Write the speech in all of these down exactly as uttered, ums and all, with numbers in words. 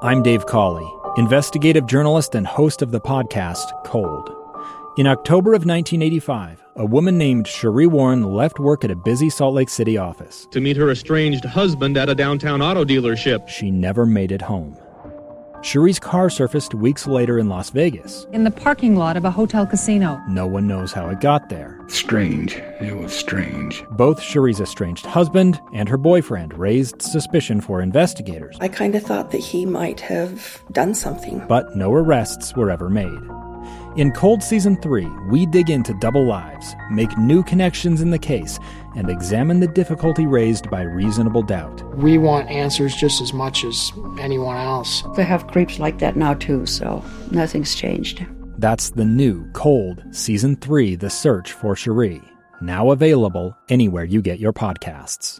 I'm Dave Cawley, investigative journalist and host of the podcast Cold. In October of nineteen eighty-five, a woman named Sheree Warren left work at a busy Salt Lake City office to meet her estranged husband at a downtown auto dealership. She never made it home. Sheree's car surfaced weeks later in Las Vegas. In the parking lot of a hotel casino. No one knows how it got there. Strange. It was strange. Both Sheree's estranged husband and her boyfriend raised suspicion for investigators. I kind of thought that he might have done something. But no arrests were ever made. In Cold Season three, we dig into double lives, make new connections in the case, and examine the difficulty raised by reasonable doubt. We want answers just as much as anyone else. They have creeps like that now too, so nothing's changed. That's the new Cold Season three, The Search for Sheree, now available anywhere you get your podcasts.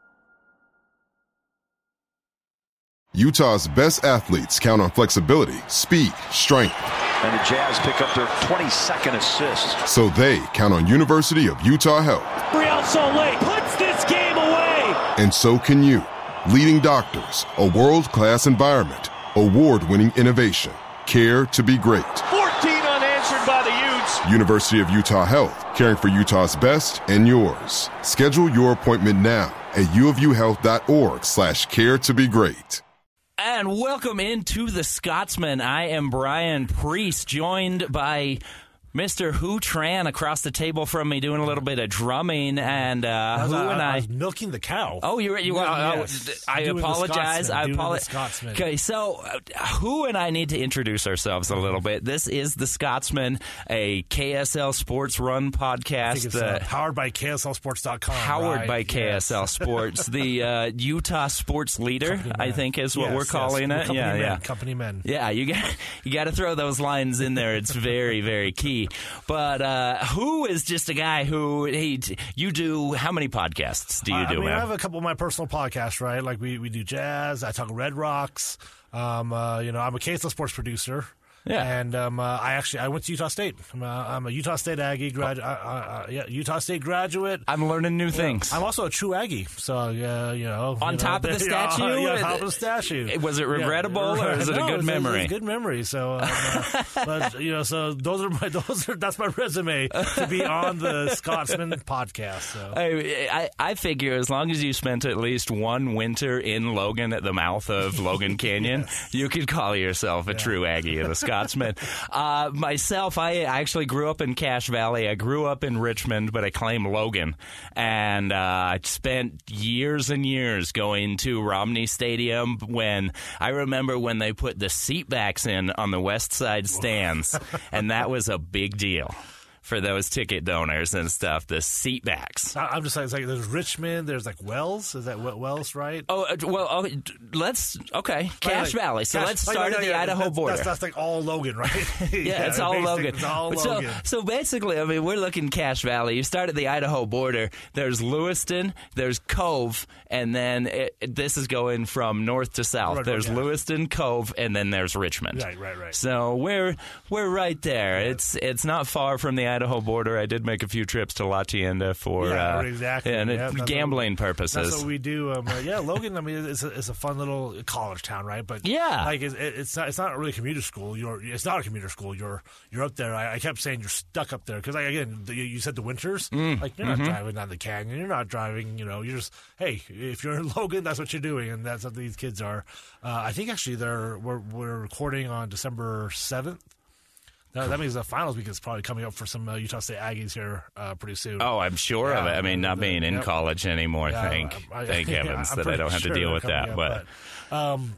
Utah's best athletes count on flexibility, speed, strength. And the Jazz pick up their twenty-second assist. So they count on University of Utah Health. Real Salt Lake puts this game away. And so can you. Leading doctors, a world-class environment, award-winning innovation, care to be great. fourteen unanswered by the Utes. University of Utah Health, caring for Utah's best and yours. Schedule your appointment now at uofuhealth.org slash care to be great. And welcome into The Scotsman. I am Brian Priest, joined by Mister Hu Tran across the table from me, doing a little bit of drumming, and uh, Hu I, and I, I was milking the cow. Oh, you were. You were yeah, yes. I doing apologize. I apologize. Okay, so uh, Hu and I need to introduce ourselves a little bit. This is The Scotsman, a K S L Sports Run podcast. I think it's, uh, powered by K S L sports dot com. Powered right? by K S L yes. Sports, the uh, Utah sports leader, I think is what yes, we're calling yes. it. We're yeah, men, yeah, company men. Yeah, you got you got to throw those lines in there. It's very, very key. But uh, Hu is just a guy who he you do. How many podcasts do you uh, do? I mean, man? I have a couple of my personal podcasts, right? Like we, we do jazz. I talk Red Rocks. Um, uh, you know, I'm a K S L sports producer. Yeah, and um, uh, I actually I went to Utah State. I'm a, I'm a Utah State Aggie grad. Uh, uh, yeah, Utah State graduate. I'm learning new things. Yeah. I'm also a true Aggie. So uh, you know, on you top know, of the statue. Yeah, yeah, on top of the statue. Was it regrettable yeah. or is it no, a good it's, memory? It's a good memory. So, um, uh, but you know, so those are my those are that's my resume to be on the Scotsman podcast. So I, I I figure as long as you spent at least one winter in Logan at the mouth of Logan Canyon, yes. you could call yourself a yeah. true Aggie and a Scotsman. Uh, myself, I actually grew up in Cache Valley. I grew up in Richmond, but I claim Logan. And uh, I spent years and years going to Romney Stadium when I remember when they put the seat backs in on the west side stands, and that was a big deal for those ticket donors and stuff, the seat backs. I'm just like, it's like there's Richmond, there's like Wells. Is that Wells, right? Oh, uh, well, okay, let's, okay, Cache like, Valley. So Cache, let's start like, at the yeah, Idaho that's, border. That's, that's like all Logan, right? yeah, yeah, it's all Logan. It's all so, Logan. So basically, I mean, we're looking Cache Valley. You start at the Idaho border. There's Lewiston, there's Cove, and then it, this is going from north to south. Right, there's yeah. Lewiston, Cove, and then there's Richmond. Right, right, right. So we're we're right there. Yeah. It's it's not far from the Idaho border. I did make a few trips to La Tienda for yeah, uh, exactly. and yeah, it, gambling what, purposes. That's what we do. Um, uh, yeah, Logan. I mean, it's a, it's a fun little college town, right? But yeah, like it's, it's not it's not really a commuter school. You're it's not a commuter school. You're you're up there. I, I kept saying you're stuck up there because like, again, the, you said the winters. Mm, like you're mm-hmm. not driving down the canyon. You're not driving. You know, you're just hey, if you're in Logan, that's what you're doing, and that's what these kids are. Uh, I think actually they're we're we're recording on December seventh. No, that means the finals week is probably coming up for some uh, Utah State Aggies here uh, pretty soon. Oh, I'm sure yeah, of it. I mean, not the, being in yep. college anymore, yeah, thank I, I, thank yeah, heavens I'm that I don't have sure to deal with that. Up, but, but um,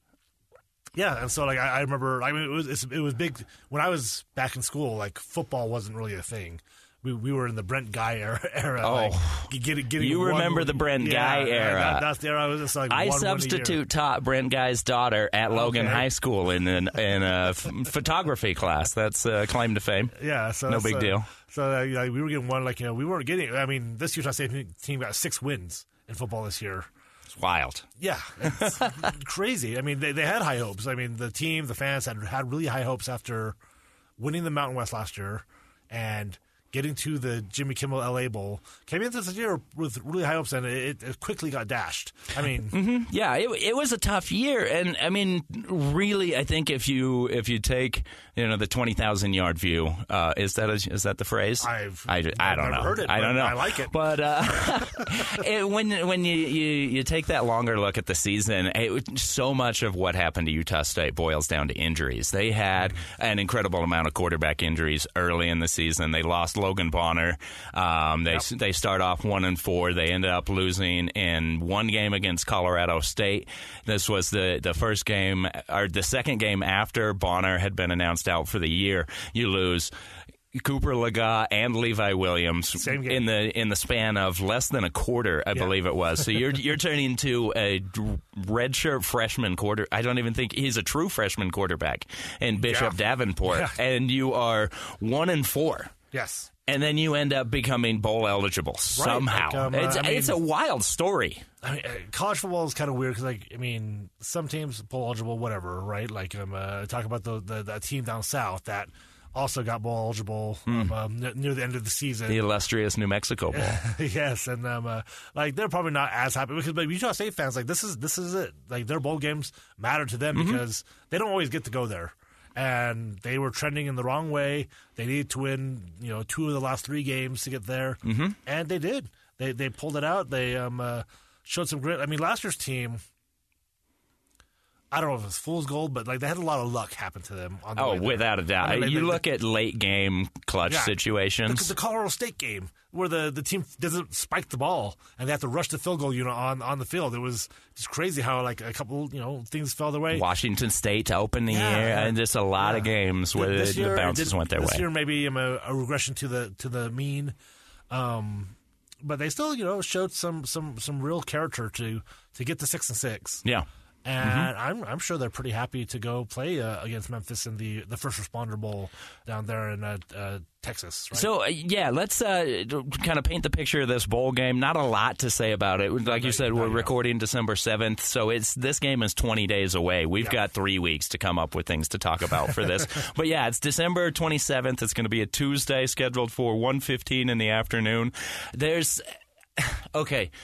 yeah, and so like I, I remember, I mean, it was it was big when I was back in school. Like football wasn't really a thing. We we were in the Brent Guy era. era oh, like, getting, getting you one, remember the Brent yeah, Guy era? That, that's the era. I was just like I one, substitute one taught Brent Guy's daughter at Logan okay. High School in an, in a f- photography class. That's a claim to fame. Yeah, so no big uh, deal. So uh, like, we were getting one. Like you know, we weren't getting. I mean, this Utah State team got six wins in football this year. It's wild. Yeah, it's crazy. I mean, they they had high hopes. I mean, the team, the fans had had really high hopes after winning the Mountain West last year and getting to the Jimmy Kimmel L A Bowl, came into this year with really high hopes, and it, it quickly got dashed. I mean, mm-hmm. yeah, it, it was a tough year, and I mean, really, I think if you if you take you know the twenty thousand yard view, uh, is that a, is that the phrase? I've I, I don't never know. heard it. I don't know. I like it, but uh, it, when when you, you you take that longer look at the season, it, so much of what happened to Utah State boils down to injuries. They had an incredible amount of quarterback injuries early in the season. They lost Logan Bonner. Um, they yep. they start off one and four. They ended up losing in one game against Colorado State. This was the, the first game or the second game after Bonner had been announced out for the year. You lose Cooper Legas and Levi Williams in the in the span of less than a quarter, I yeah. believe it was. So you're you're turning to a redshirt freshman quarter. I don't even think he's a true freshman quarterback in Bishop yeah. Davenport, yeah. and you are one and four. Yes. And then you end up becoming bowl eligible somehow. Right. Like, um, it's, I mean, it's a wild story. I mean, uh, college football is kind of weird because, like, I mean, some teams bowl eligible, whatever, right? Like, um, uh, talk about the, the the team down south that also got bowl eligible mm. um, um, near the end of the season. The illustrious New Mexico Bowl. Yes, and um, uh, like they're probably not as happy because, but Utah State fans, like, this is this is it. Like, their bowl games matter to them mm-hmm. because they don't always get to go there. And they were trending in the wrong way. They needed to win, you know, two of the last three games to get there, mm-hmm. and they did. They they pulled it out. They um, uh, showed some grit. I mean, last year's team, I don't know if it's fool's gold, but like they had a lot of luck happen to them. On the oh, way there. Without a doubt. I mean, you they, look they, at late game clutch yeah, situations. The, the Colorado State game where the, the team doesn't spike the ball and they have to rush the field goal unit on, on the field. It was just crazy how like a couple you know things fell their way. Washington State to open the yeah, year, and just a lot yeah. of games where this the, year, the bounces did, went their this way. This year maybe um, a, a regression to the to the mean. Um, but they still, you know, showed some some some real character to to get to six and six. Yeah. And mm-hmm. I'm I'm sure they're pretty happy to go play uh, against Memphis in the, the First Responder Bowl down there in uh, uh, Texas. Right? So, uh, yeah, let's uh, kind of paint the picture of this bowl game. Not a lot to say about it. Like you said, we're recording December seventh, so it's this game is twenty days away. We've yeah. got three weeks to come up with things to talk about for this. But, yeah, it's December twenty-seventh. It's going to be a Tuesday, scheduled for one fifteen in the afternoon. There's – okay –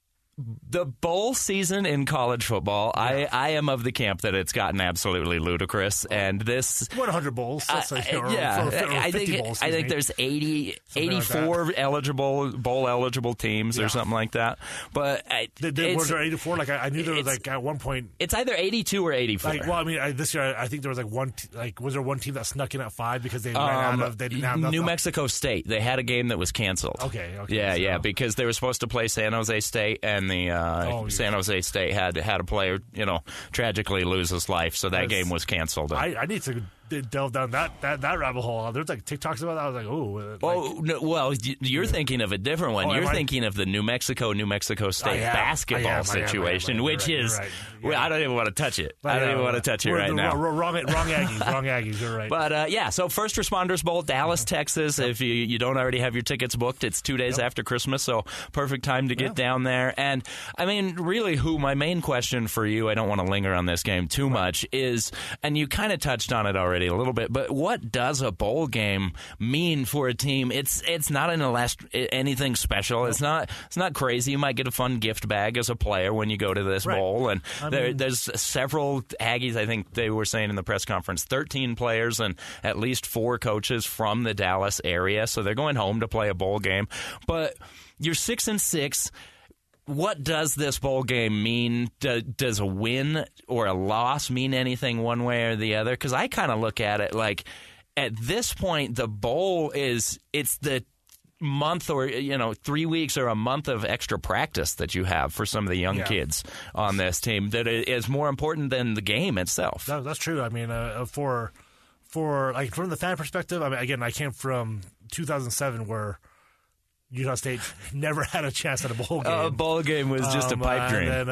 the bowl season in college football, yeah. I, I am of the camp that it's gotten absolutely ludicrous, and this one hundred bowls. That's uh, like, or, yeah, or, or I think bowls, I think me. there's eighty, eighty-four like eligible bowl eligible teams yeah. or something like that. But I, did, did, was there eighty-four? Like I, I knew there was like at one point. It's either eighty-two or eighty-four. Like, well, I mean, I, this year I think there was like one. Like, was there one team that snuck in at five because they ran um, out of? They didn't have enough. New Mexico State. They had a game that was canceled. Okay. okay yeah, so. yeah, because they were supposed to play San Jose State, and the uh, oh, San Jose State had had a player, you know, tragically lose his life, so that game was canceled. I, I need to delve down that, that, that rabbit hole. There's like TikToks about that. I was like, oh. Like, oh, no, well, you're yeah. thinking of a different one. Oh, you're thinking of the New Mexico, New Mexico State am, basketball am, situation, am, am, which right, is, right. well, yeah. I don't even want to touch it. But, I don't uh, even want to touch it right the, now. Wrong, wrong, wrong Aggies, wrong Aggies, you're right. But, uh, yeah, so First Responders Bowl, Dallas, mm-hmm. Texas. Yep. If you, you don't already have your tickets booked, it's two days yep. after Christmas, so perfect time to get yeah. down there. And, I mean, really, who my main question for you, I don't want to linger on this game too much, is, and you kind of touched on it already a little bit, but what does a bowl game mean for a team? It's it's not an elast- anything special. It's not it's not crazy. You might get a fun gift bag as a player when you go to this right. bowl. And I there, mean, there's several Aggies, I think they were saying in the press conference, thirteen players and at least four coaches from the Dallas area. So they're going home to play a bowl game. But you're six and six. What does this bowl game mean? Do, does a win or a loss mean anything one way or the other? Because I kind of look at it like, at this point, the bowl is, it's the month or, you know, three weeks or a month of extra practice that you have for some of the young yeah. kids on this team that is more important than the game itself. That, that's true. I mean, uh, for, for, like, from the fan perspective, I mean, again, I came from two thousand seven where Utah State never had a chance at a bowl game. A uh, bowl game was just um, a pipe dream. And then uh,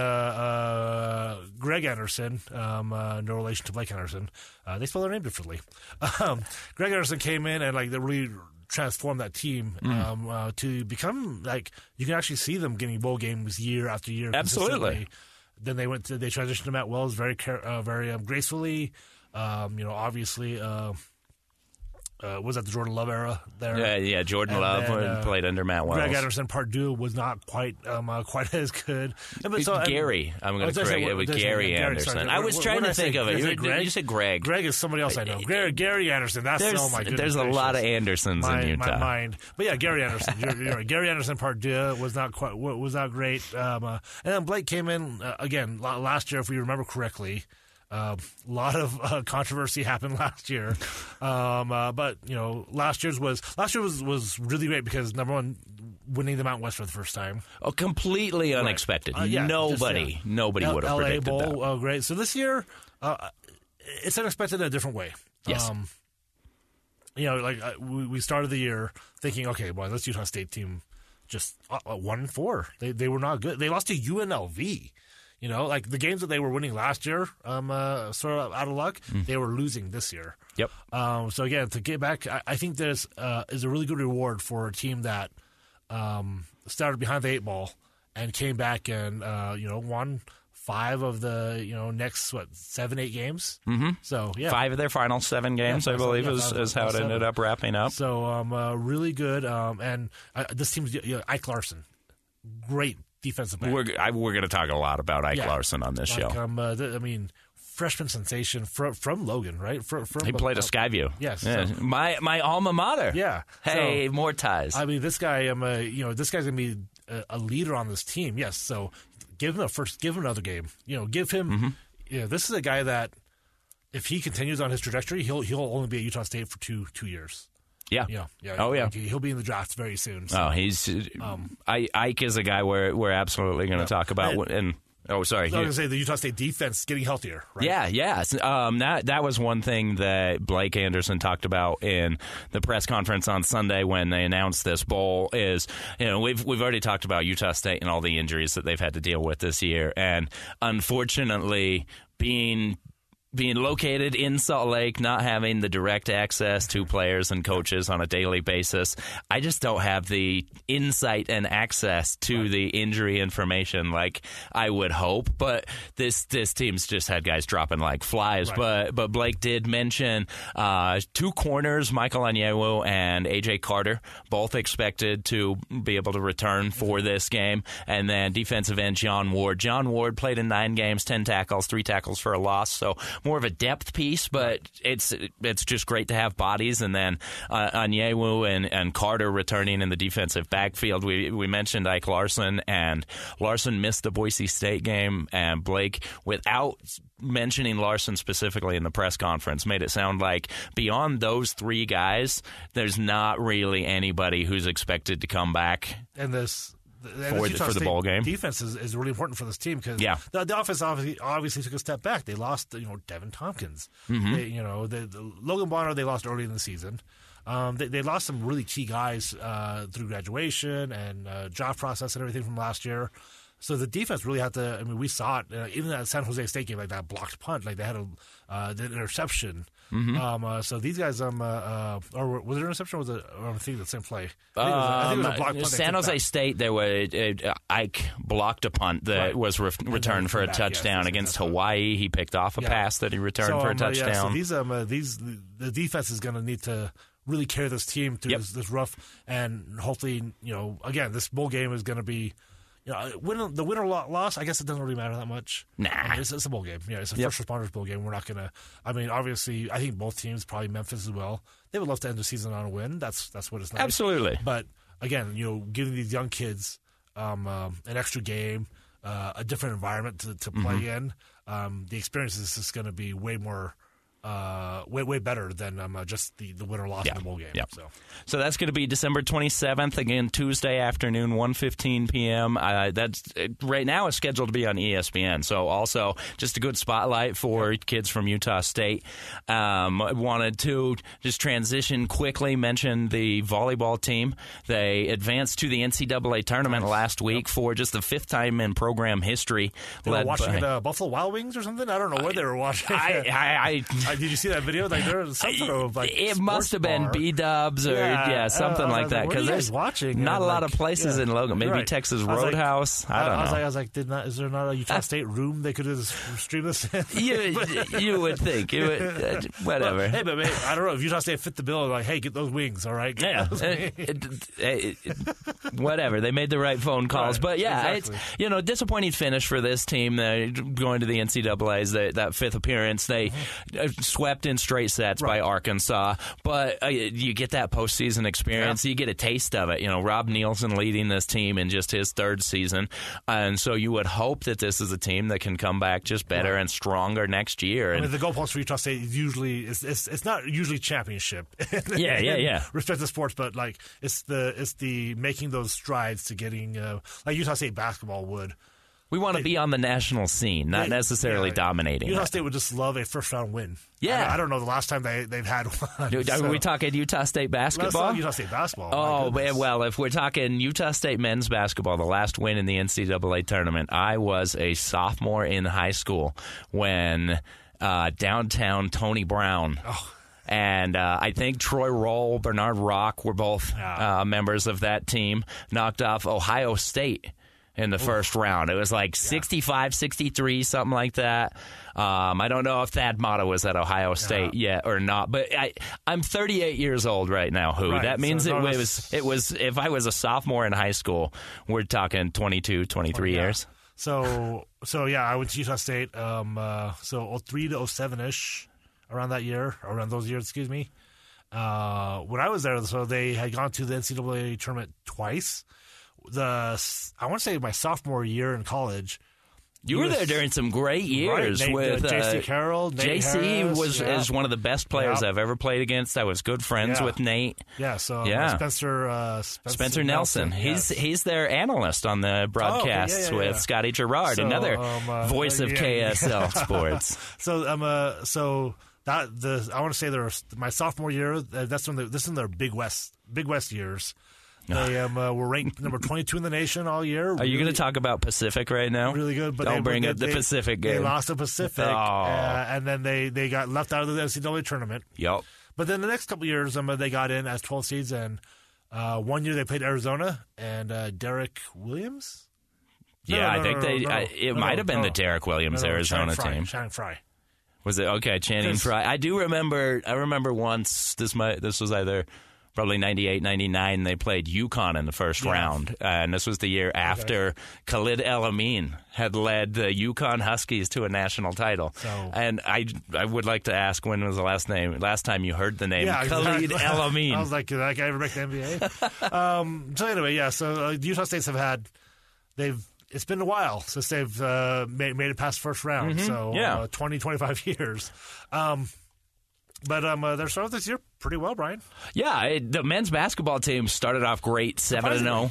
uh, Greg Anderson, um, uh, no relation to Blake Anderson, uh, they spell their name differently. Um, Greg Anderson came in and like they really transformed that team um, mm. uh, to become like you can actually see them getting bowl games year after year. Absolutely. Then they went to they transitioned to Matt Wells very uh, very um, gracefully. Um, you know, obviously. Uh, uh, was that the Jordan Love era there? Yeah, yeah. Jordan and Love then, uh, played under Matt Wells. Greg Anderson Pardue was not quite um, uh, quite as good. Yeah, but so, Gary, I'm going to correct it with Gary Gary, Anderson. sorry, I was what, trying what to think say? of it. You, Greg? you said Greg. Greg is somebody else I know. Gary, Gary Anderson. That's there's, oh my goodness. There's a gracious. lot of Andersons my, in Utah. My mind, but yeah, Gary Anderson. You're, you're right. Gary Anderson Pardue was not quite was not great. Um, uh, and then Blake came in uh, again last year, if we remember correctly. A uh, lot of uh, controversy happened last year, um, uh, but you know, last year's was last year was, was really great because number one, winning the Mountain West for the first time. Oh, completely right. unexpected. Uh, yeah, nobody, just, yeah. nobody would have L A predicted Bowl, that. Oh, great! So this year, uh, it's unexpected in a different way. Yes. Um, you know, like uh, we, we started the year thinking, okay, well, this Utah State team just uh, one and four. They they were not good. They lost to U N L V. You know, like the games that they were winning last year, um, uh, sort of out of luck, mm. they were losing this year. Yep. Um, so again, to get back, I, I think there's uh, is a really good reward for a team that um, started behind the eight ball and came back and uh, you know won five of the you know next what seven eight games. Mm-hmm. So yeah, five of their final seven games, yeah, I believe, yeah, is, is how it seven. ended up wrapping up. So um, uh, really good, um, and uh, this team's you know, Ike Larson, great. Defensive back. We're I, we're going to talk a lot about Ike yeah. Larson on this like, show. Um, uh, th- I mean, freshman sensation from from Logan, right? From, from he played uh, at Skyview. Yes, yeah. so. my my alma mater. Yeah. Hey, so, more ties. I mean, this guy, um, uh, you know, this guy's going to be a, a leader on this team. Yes, so give him a first, give him another game. You know, give him. Mm-hmm. You know, this is a guy that if he continues on his trajectory, he'll he'll only be at Utah State for two two years. Yeah. Yeah. yeah. Oh, yeah. He'll be in the draft very soon. So. Oh, he's um, I, Ike is a guy we're we're absolutely going to yeah. talk about. And, and oh, sorry. I was going to say the Utah State defense getting healthier. Right? Yeah, yeah. Um, that that was one thing that Blake Anderson talked about in the press conference on Sunday when they announced this bowl. Is you know we've we've already talked about Utah State and all the injuries that they've had to deal with this year, and unfortunately being. Being located in Salt Lake, not having the direct access to players and coaches on a daily basis, I just don't have the insight and access to right. the injury information like I would hope. But this this team's just had guys dropping like flies. Right. But but Blake did mention uh, two corners, Michael Onyewu and A J Carter, both expected to be able to return for this game. And then defensive end John Ward. John Ward played in nine games, ten tackles, three tackles for a loss. So more of a depth piece, but it's it's just great to have bodies. And then uh, Onyewu and, and Carter returning in the defensive backfield. We we mentioned Ike Larson, and Larson missed the Boise State game, and Blake, without mentioning Larson specifically in the press conference, made it sound like beyond those three guys, there's not really anybody who's expected to come back. And this For the, for the bowl game. Defense is, is really important for this team because yeah. the, the offense obviously, obviously took a step back. They lost, you know, Devin Tompkins. Mm-hmm. They, you know, the, the Logan Bonner they lost early in the season. Um, they, they lost some really key guys uh, through graduation and uh, job process and everything from last year. So the defense really had to. I mean, we saw it uh, even at San Jose State game, like that blocked punt, like they had a uh, the interception. Mm-hmm. Um, uh, so these guys, um, uh, uh, or was it an interception? Or was it? Or I think the same play. I think, um, it, was, I think it was a blocked punt. San Jose back. State, there was uh, Ike blocked a punt that right. was re- returned for a back, touchdown yes, against Hawaii. He picked off a yeah. pass that he returned so, for a um, touchdown. Uh, yeah, so these, um, uh, these, the defense is going to need to really carry this team through yep. this, this rough, and hopefully, you know, again, this bowl game is going to be. You know, win, the win or loss, I guess it doesn't really matter that much. Nah. I mean, it's, it's a bowl game. Yeah, it's a yep. first responders bowl game. We're not going to – I mean, obviously, I think both teams, probably Memphis as well, they would love to end the season on a win. That's that's what it's like. Absolutely. But, again, you know, giving these young kids um, um, an extra game, uh, a different environment to, to play mm-hmm. in, um, the experience is just going to be way more – Uh, way way better than um, uh, just the, the winner loss yeah. in the bowl game. Yeah. So, so that's going to be December twenty-seventh, again Tuesday afternoon, one fifteen p.m. Uh, that's right now is scheduled to be on E S P N. So also just a good spotlight for yeah. kids from Utah State. Um, wanted to just transition quickly, mention the volleyball team. They advanced to the N C double A tournament nice. last week yep. for just the fifth time in program history. They were watching by, the Buffalo Wild Wings or something. I don't know what they were watching. I, I, I Like, did you see that video? Like, there was some sort of like it must have been B Dubs or yeah, yeah something uh, like that. Because there's watching not a like, lot of places yeah, in Logan. Maybe right. Texas Roadhouse. I, I don't I know. Was like, I was like, did not? Is there not a Utah State room they could have streamed this in? you, you would think. You would, uh, whatever. Well, hey, but man, I don't know if Utah State fit the bill. Like, hey, get those wings, all right? Get yeah. It, it, it, it, whatever. They made the right phone calls, right. but yeah, exactly. it's you know disappointing finish for this team. They're going to the N C double A's. They, that fifth appearance, they mm-hmm. swept in straight sets right. by Arkansas. But uh, you get that postseason experience. Yeah. You get a taste of it. You know, Rob Nielsen leading this team in just his third season, and so you would hope that this is a team that can come back just better right. and stronger next year. I and mean, the goalpost for Utah State is usually it's it's, it's not usually championship. yeah, yeah, yeah. Respect the sports, but like it's the it's the making those strides to getting uh, like Utah State basketball would. We want to be on the national scene, not they, necessarily yeah, dominating. Utah it. State would just love a first round win. Yeah, I, I don't know the last time they they've had one. Dude, so. Are we talking Utah State basketball? Utah State basketball. Oh well, if we're talking Utah State men's basketball, the last win in the N C double A tournament, I was a sophomore in high school when uh, downtown Tony Brown. Oh. And uh, I think Troy Roll, Bernard Rock were both yeah. uh, members of that team, knocked off Ohio State in the Ooh. first round. It was like sixty-five sixty-three, something like that. Um, I don't know if Thad Matta was at Ohio State yeah. yet or not, but I, I'm thirty-eight years old right now, Who. Right. That means so it, no, it was, it was, if I was a sophomore in high school, we're talking twenty-two, twenty-three oh, yeah. years. So, so yeah, I went to Utah State, um, uh, so oh three to oh seven-ish. Around that year, around those years, excuse me. Uh, when I was there, so they had gone to the N C double A tournament twice. The I want to say my sophomore year in college. You were there during some great years right, Nate, with uh, J C uh, Carroll. Nate J C Harris, was yeah. is one of the best players yeah. I've ever played against. I was good friends yeah. with Nate. Yeah, so yeah. Uh, Spencer, uh, Spencer Spencer Nelson. Nelson. He's yes. he's their analyst on the broadcasts oh, okay. yeah, yeah, with yeah. Scotty Gerard, so, another um, uh, voice of yeah, K S L yeah. Sports. so um, uh, so. That the I want to say there my sophomore year. Uh, that's when they, this is in their Big West Big West years. They um, uh, were ranked number twenty-two in the nation all year. Are really, you going to talk about Pacific right now? Really good, but don't they, bring they, up the they, Pacific game. They lost the Pacific, oh. uh, and then they, they got left out of the N C double A tournament. Yep. But then the next couple of years, um, they got in as twelve seeds, and uh, one year they played Arizona and uh, Derek Williams. Yeah, no, no, I no, think no, they. no, I, no, it no, might have been no, the Derek Williams no, no, Arizona Shannon Fry, team. Shannon Fry. Was it okay? Channing Frye. I do remember. I remember once. This might. This was either probably ninety-eight, ninety-nine. They played UConn in the first yeah. round, uh, and this was the year after okay. Khalid El Amin had led the UConn Huskies to a national title. So, and I, I would like to ask, when was the last name? Last time you heard the name yeah, Khalid exactly. El Amin? I was like, did that guy ever make the N B A? um, so anyway, yeah. So uh, the Utah States have had. They've. It's been a while since they've uh, made, made it past first round, mm-hmm. so yeah. uh, twenty, twenty-five years. Um, but um, uh, they're starting this year pretty well, Brian. Yeah, it, the men's basketball team started off great, seven and zero.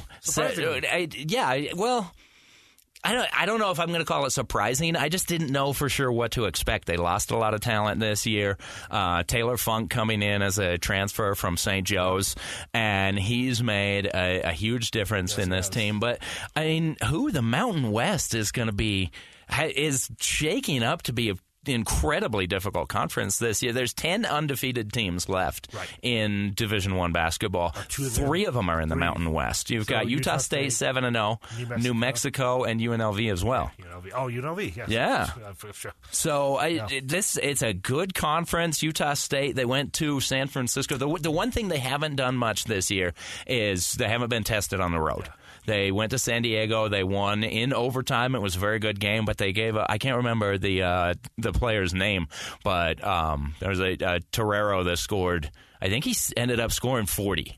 Yeah, well, I don't. I don't know if I'm going to call it surprising. I just didn't know for sure what to expect. They lost a lot of talent this year. Uh, Taylor Funk coming in as a transfer from Saint Joe's, and he's made a, a huge difference yes, in this team. But I mean, who the Mountain West is going to be is shaking up to be a incredibly difficult conference this year. There's ten undefeated teams left right. in Division One basketball. Of Three of them are in the Three. Mountain West. You've so got Utah, Utah State seven and zero, New Mexico, and U N L V as well. U N L V. Oh, U N L V. Yes. Yeah. For sure. So I, yeah. this it's a good conference. Utah State. They went to San Francisco. The the one thing they haven't done much this year is they haven't been tested on the road. Yeah. They went to San Diego. They won in overtime. It was a very good game, but they gave a, I can't remember the uh, the player's name, but um, there was a, a Torero that scored. I think he ended up scoring forty.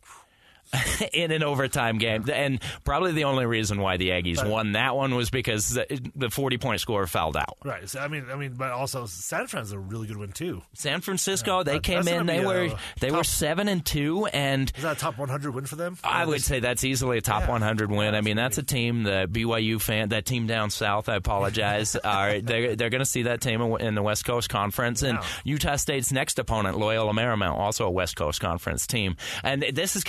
In an overtime game. And probably the only reason why the Aggies but, won that one was because the forty-point score fouled out. Right. So, I mean, I mean, but also San Francisco's a really good win too. San Francisco, yeah, they that, came in. They were a, they top, were seven and two, and is that a top one hundred win for them? I would say that's easily a top yeah. one hundred win. I mean, that's a team. The B Y U fan, that team down south. I apologize. are they're they're going to see that team in the West Coast Conference, and wow. Utah State's next opponent, Loyola Marymount, also a West Coast Conference team. And this is kind of an interesting.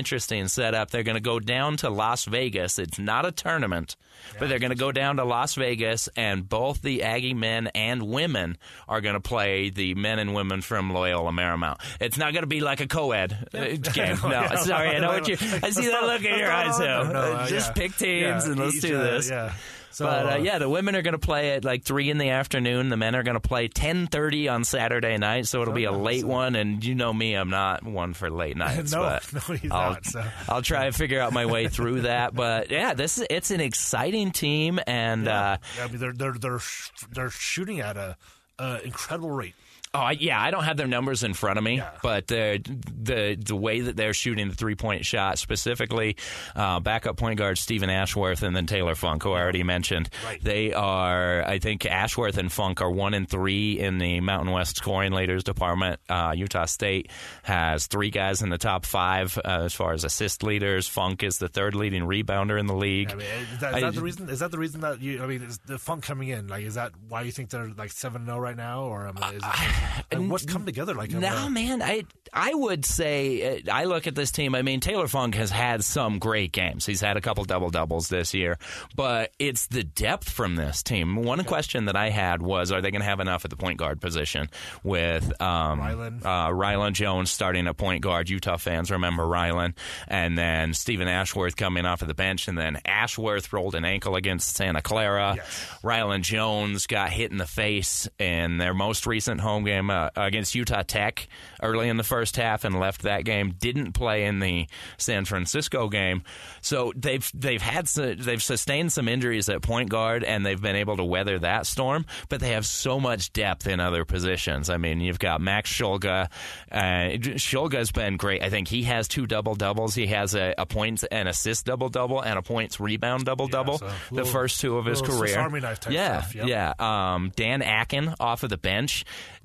interesting setup. They're going to go down to Las Vegas. It's not a tournament, yeah. but they're going to go down to Las Vegas, and both the Aggie men and women are going to play the men and women from Loyola Marymount. It's not going to be like a co-ed uh, game. No, yeah, sorry. I know what you. I see that look in your eyes, though. No, uh, Just yeah. pick teams yeah, and let's each, do this. Uh, yeah. So, but, uh, yeah, the women are going to play at like three in the afternoon. The men are going to play ten thirty on Saturday night, so it'll be a late one. And you know me, I'm not one for late nights. no, but no, he's I'll, not. So. I'll try and figure out my way through that. But, yeah, this is it's an exciting team. And yeah. uh, yeah, I mean, they're, they're, they're, they're shooting at an uh, incredible rate. Oh, I, yeah, I don't have their numbers in front of me, yeah. but the the the way that they're shooting the three-point shot, specifically uh, backup point guard Stephen Ashworth and then Taylor Funk, who I already mentioned, right. they are, I think Ashworth and Funk are one and three in the Mountain West scoring leaders department. Uh, Utah State has three guys in the top five uh, as far as assist leaders. Funk is the third leading rebounder in the league. I mean, is that, is that I, the reason? Is that the reason that you? I mean, is the Funk coming in? Like, is that why you think they're like seven and zero right now, or I mean, is it? Like, And what's come together like? No, nah, man. I I would say uh, I look at this team. I mean, Taylor Funk has had some great games. He's had a couple double doubles this year, but it's the depth from this team. One okay. question that I had was, are they going to have enough at the point guard position with um, Rylan. Uh, Rylan Jones starting at point guard? Utah fans remember Rylan, and then Stephen Ashworth coming off of the bench, and then Ashworth rolled an ankle against Santa Clara. Yes. Rylan Jones got hit in the face in their most recent home game. Uh, against Utah Tech early in the first half and left that game. Didn't play in the San Francisco game. So they've they've had they've sustained some injuries at point guard, and they've been able to weather that storm. But they have so much depth in other positions. I mean, you've got Max Shulga. Uh, Shulga's been great. I think he has two double doubles. He has a, a points and assist double double and a points rebound double double. Yeah, so the little, first two of his career. Army knife type yeah, stuff. Yep. yeah. Um, Dan Akin off of the bench.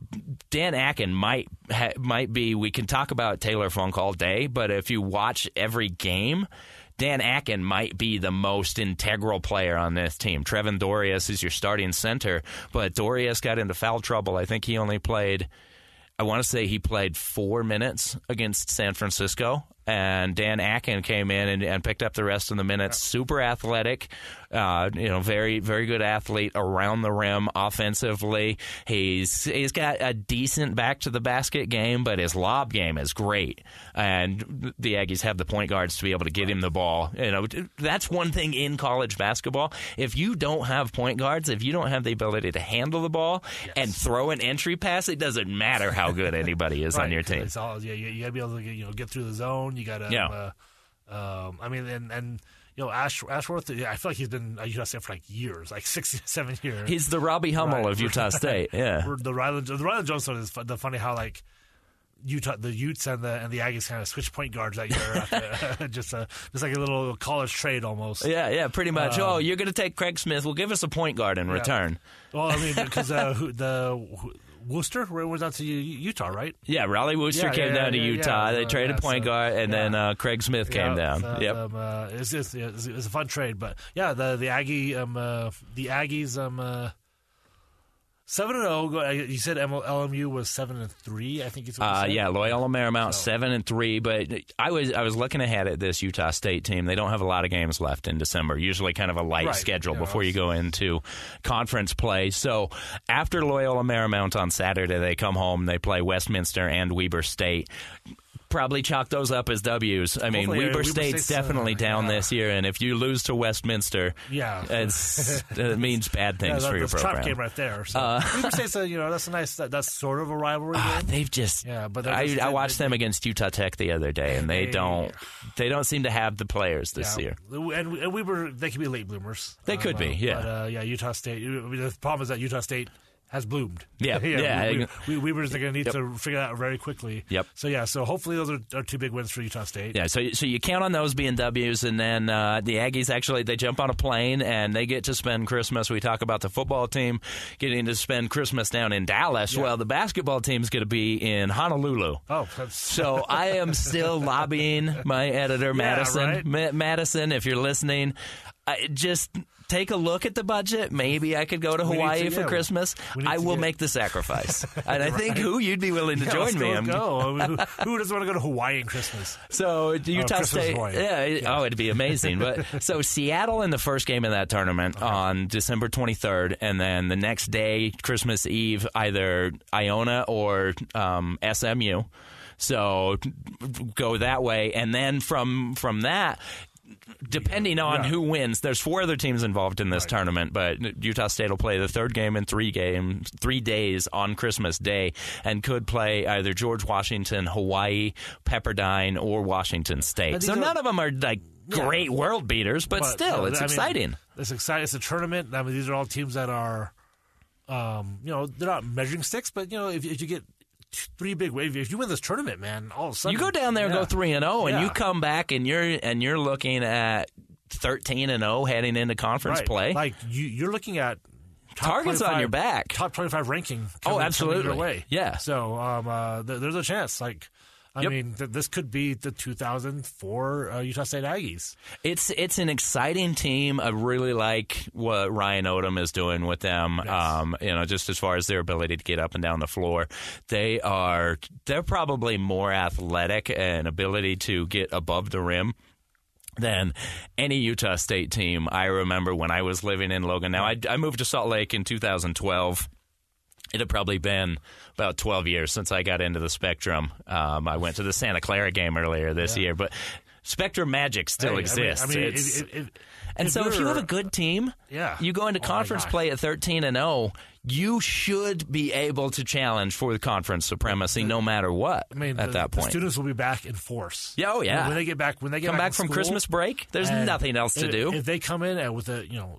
Dan Akin might ha- might be, we can talk about Taylor Funk all day, but if you watch every game, Dan Akin might be the most integral player on this team. Trevin Dorius is your starting center, but Dorius got into foul trouble. I think he only played, I want to say he played four minutes against San Francisco. And Dan Akin came in and, and picked up the rest of the minutes. Super athletic, uh, you know, very, very good athlete around the rim offensively. He's he's got a decent back to the basket game, but his lob game is great. And the Aggies have the point guards to be able to get him the ball. You know, that's one thing in college basketball. If you don't have point guards, if you don't have the ability to handle the ball yes. and throw an entry pass, it doesn't matter how good anybody is right. on your team. It's all, yeah, you, you got to be able to get, you know, get through the zone. You got to, yeah. uh, um, I mean, and, and you know, Ash, Ashworth, I feel like he's been at Utah State for like years, like six, seven years. He's the Robbie Hummel right. of Utah State, yeah. The Rylan, the Rylan Jones one is the funny how, like, Utah, the Utes and the and the Aggies kind of switch point guards that year, just a, just like a little college trade almost. Yeah, yeah, pretty much. Um, oh, you're going to take Craig Smith. Well, give us a point guard in yeah. return. Well, I mean, because uh, the Worcester went down to Utah, right? Yeah, Raleigh Worcester yeah, came yeah, down yeah, to yeah, Utah. Yeah, they so, traded yeah, point so, guard, and yeah. then uh, Craig Smith came yeah, down. So, yep. Um, uh, it's just it's, it's a fun trade, but yeah, the the Aggie um uh, the Aggies um. Uh, Seven and zero. You said L M U was seven and three. I think it's. What you uh, said. Yeah, Loyola Marymount so. seven and three. But I was I was looking ahead at this Utah State team. They don't have a lot of games left in December. Usually, kind of a light right. schedule yeah, before you go into conference play. So after Loyola Marymount on Saturday, they come home. They play Westminster and Weber State. Probably chalk those up as W's. I mean, Hopefully, Weber, Weber State's, State's definitely uh, down yeah. this year, and if you lose to Westminster, yeah, it's, it means bad things yeah, that, for your that's program. Trap game right there. So. Uh, Weber State's a, you know, that's a nice. That, that's sort of a rivalry game. Uh, they've just, yeah, but I, just, I watched they, them against Utah Tech the other day, and they, they don't, they don't seem to have the players this yeah. year. And, and Weber, they could be late bloomers. They could uh, be, yeah. But uh, yeah, Utah State. I mean, the problem is that Utah State has bloomed. Yeah, yeah. yeah we, we, we, Weber's are going to need yep. to figure that out very quickly. Yep. So yeah, so hopefully those are, are two big wins for Utah State. Yeah. So so you count on those being W's, and then uh, the Aggies actually they jump on a plane and they get to spend Christmas. We talk about the football team getting to spend Christmas down in Dallas. Yeah. Well, the basketball team's going to be in Honolulu. Oh, that's... so I am still lobbying my editor Madison. Yeah, right? Ma- Madison, if you're listening, I just. take a look at the budget. Maybe I could go to Hawaii to, for yeah, Christmas. I will get... make the sacrifice. And I right. think who you'd be willing to yeah, join let's me. Go, go. I mean, who, who doesn't want to go to Hawaii in Christmas? So Utah oh, State. Yeah, yeah. Oh, it'd be amazing. But so Seattle in the first game of that tournament okay. on December twenty-third, and then the next day, Christmas Eve, either Iona or um, S M U. So go that way, and then from from that, depending on yeah. who wins, there's four other teams involved in this right. tournament, but Utah State will play the third game in three games, three days on Christmas Day, and could play either George Washington, Hawaii, Pepperdine, or Washington State. So are, none of them are like yeah. great world beaters, but, but still, it's I exciting. Mean, it's exciting. It's a tournament. I mean, these are all teams that are, um, you know, they're not measuring sticks, but you know, if, if you get three big waves. If you win this tournament, man, all of a sudden you go down there yeah. and go three and zero, and yeah. you come back and you're and you're looking at thirteen and zero heading into conference right. play. Like you, you're looking at targets on your back, top twenty-five ranking. Oh, absolutely. Your way. Yeah. So um, uh, th- there's a chance. Like. I yep. mean, th- this could be the two thousand four uh, Utah State Aggies. It's it's an exciting team. I really like what Ryan Odom is doing with them. Yes. Um, you know, just as far as their ability to get up and down the floor, they are they're probably more athletic and ability to get above the rim than any Utah State team I remember when I was living in Logan. Now, I, I moved to Salt Lake in two thousand twelve. It had probably been about twelve years since I got into the Spectrum. Um, I went to the Santa Clara game earlier this yeah. year, but Spectrum magic still hey, exists. I mean, I mean, it's, it, it, it, and so if you have a good team, yeah. you go into oh conference play at thirteen and oh, you should be able to challenge for the conference supremacy no matter what I mean, at the, that point. The students will be back in force. Yeah, oh, yeah. When they get back, when they get come back, back from school, Christmas break, there's nothing else to if, do. If they come in with a, you know,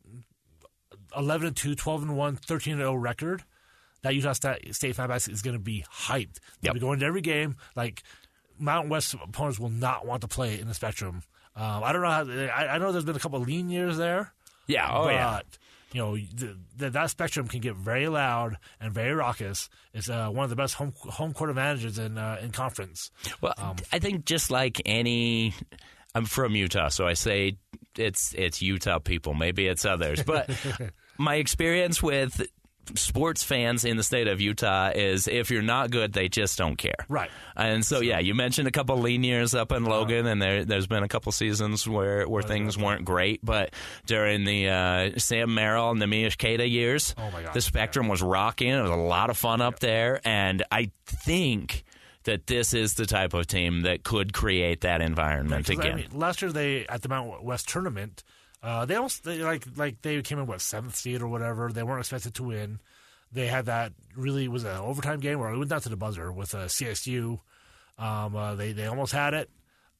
eleven and two, twelve and one, thirteen and oh record, that Utah State fan base is going to be hyped. They'll yep. be going to every game. Like, Mountain West opponents will not want to play in the Spectrum. Um, I don't know how. I, I know there's been a couple of lean years there. Yeah, oh but, yeah. You know, the, the, that Spectrum can get very loud and very raucous. It's uh, one of the best home home court advantages in uh, in conference. Well, um, I think just like any. I'm from Utah, so I say it's it's Utah people. Maybe it's others, but my experience with sports fans in the state of Utah is if you're not good, they just don't care. Right. And so, so yeah, you mentioned a couple lean years up in Logan, uh, and there, there's been a couple seasons where, where things weren't great, but during the uh, Sam Merrill and the Miyush Keita years, oh my God, the Spectrum yeah. was rocking. It was a lot of fun up yeah. there, and I think that this is the type of team that could create that environment yeah, again. I mean, last year, they at the Mountain West tournament, Uh, they almost they, like like they came in what seventh seed or whatever. They weren't expected to win. They had that really was an overtime game where it went down to the buzzer with uh, C S U. Um, uh, they they almost had it,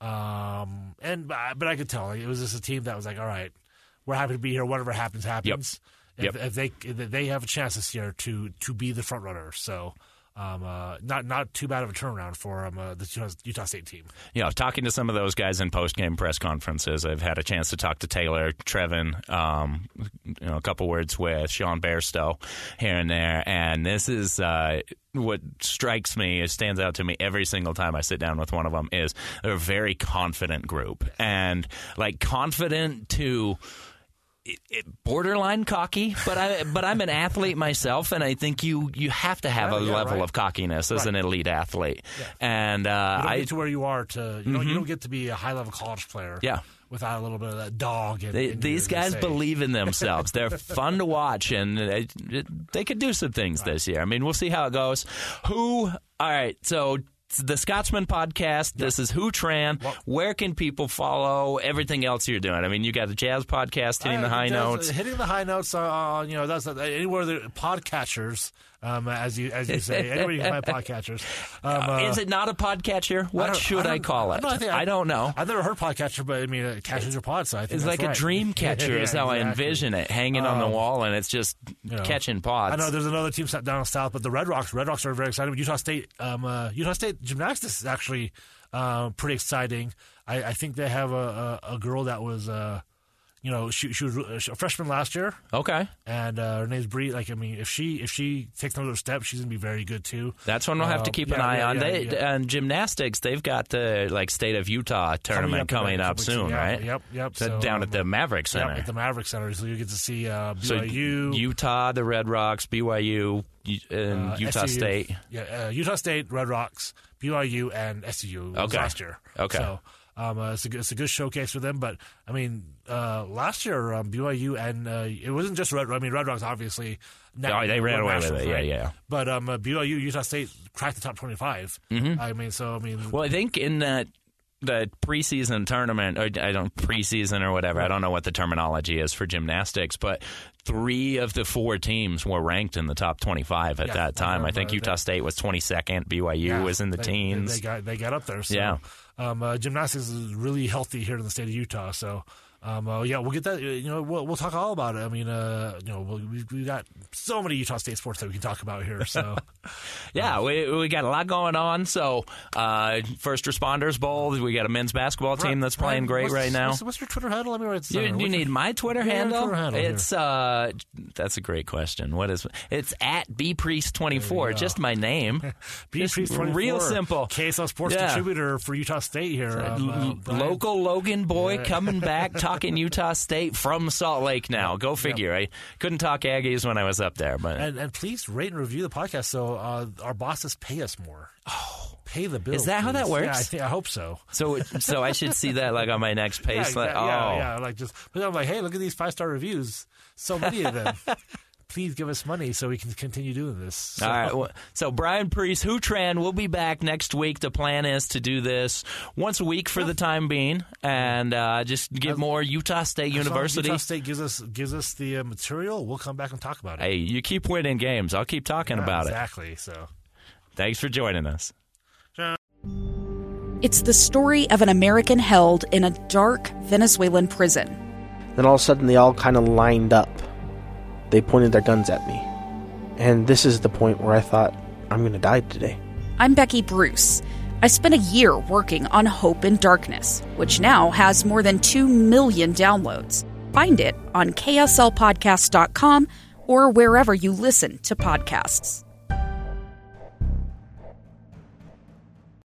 um, and but I could tell it was just a team that was like, all right, we're happy to be here. Whatever happens, happens. Yep. If, yep. if they if they have a chance this year to to be the front runner, so. Um, uh, not not too bad of a turnaround for um, uh, the Utah State team. You know, talking to some of those guys in post-game press conferences, I've had a chance to talk to Taylor, Trevin, um, you know, a couple words with Sean Bairstow here and there, and this is uh, what strikes me, it stands out to me every single time I sit down with one of them, is they're a very confident group, and like confident to It, it borderline cocky, but I but I'm an athlete myself, and I think you you have to have yeah, a yeah, level right. of cockiness as right. an elite athlete. Yeah. And uh, you don't I get to where you are to you mm-hmm. don't you don't get to be a high level college player. Yeah. Without a little bit of that dog. In, they, in these your, guys believe in themselves. They're fun to watch, and it, it, they could do some things right. this year. I mean, we'll see how it goes. Who? All right, so. The Scotsman podcast. This yep. is Who Tran. Well, where can people follow everything else you're doing? I mean, you got the Jazz podcast, hitting uh, the high notes, hitting the high notes. Uh, you know, that's uh, anywhere the podcatchers, um, as you as you say, anywhere you can find podcatchers. Um, uh, is it not a podcatcher? What I should I, I call it? I don't, I, think I, I don't know. I've never heard podcatcher, but I mean, it catches your pod. So I think it's that's like right. a dream catcher. yeah, is how exactly. I envision it, hanging um, on the wall, and it's just you know, catching pods. I know there's another team down south, but the Red Rocks, Red Rocks are very excited. But Utah State, um, uh, Utah State gymnastics is actually. Actually, uh, pretty exciting. I, I think they have a, a, a girl that was uh, you know, she, she was a freshman last year. Okay. And uh, her name's Bree. Like, I mean, if she if she takes another step, she's going to be very good, too. That's one we'll have to keep uh, an yeah, eye yeah, on. Yeah, they yeah. And gymnastics, they've got the, like, State of Utah tournament coming up, coming up soon, yeah, right? Yep, yep. So so, down um, at the Maverick Center. Yep, at the Maverick Center. So you get to see uh, B Y U. So Utah, the Red Rocks, B Y U, and uh, Utah S C U, State. Yeah, uh, Utah State, Red Rocks, B Y U, and S C U okay. last year. Okay. So um, uh, it's, a good, it's a good showcase for them. But, I mean, uh, last year, um, B Y U, and uh, it wasn't just Red I mean, Red Rocks, obviously. Na- oh, they ran away with it, right? yeah, yeah. But um, uh, B Y U, Utah State cracked the top twenty-five. Mm-hmm. I mean, so, I mean. Well, I think in that. The preseason tournament, or I don't preseason or whatever. I don't know what the terminology is for gymnastics, but three of the four teams were ranked in the top twenty-five at yeah, that time. I, I think Utah that. State was twenty-second. B Y U yeah, was in the they, teens. They, they got they got up there. So, yeah, um, uh, gymnastics is really healthy here in the state of Utah. So. Um, uh, yeah, we'll get that. You know, we'll, we'll talk all about it. I mean, uh, you know, we we got so many Utah State sports that we can talk about here. So, yeah, we we got a lot going on. So, uh, First Responders Bowl. We got a men's basketball team that's playing great what's, right now. What's, what's your Twitter handle? Let me write You, you need your, my Twitter yeah, handle? Twitter handle it's uh, that's a great question. What is it's at b priest twenty-four? Just my name. b priest twenty-four. Real simple. K S L Sports yeah. contributor for Utah State here. Um, uh, local Logan boy yeah. coming back talking Utah State. From Salt Lake now. Go figure. Yep. I couldn't talk Aggies when I was up there. But And, and please rate and review the podcast so uh, our bosses pay us more. Oh. Pay the bills. Is that please. how that works? Yeah, I, think, I hope so. So so I should see that like on my next pay yeah, slip. Yeah, oh. yeah, yeah. Like just, but I'm like, hey, look at these five-star reviews. So many of them. Please give us money so we can continue doing this. So. All right. Well, so Brian Priest, Hootran, will be back next week. The plan is to do this once a week for the time being, and uh, just give as, more Utah State University. Utah State gives us gives us the uh, material. We'll come back and talk about it. Hey, you keep winning games. I'll keep talking yeah, about exactly, it. Exactly. So, thanks for joining us. It's the story of an American held in a dark Venezuelan prison. Then all of a sudden, they all kind of lined up. They pointed their guns at me. And this is the point where I thought, I'm going to die today. I'm Becky Bruce. I spent a year working on Hope in Darkness, which now has more than two million downloads. Find it on K S L podcast dot com or wherever you listen to podcasts.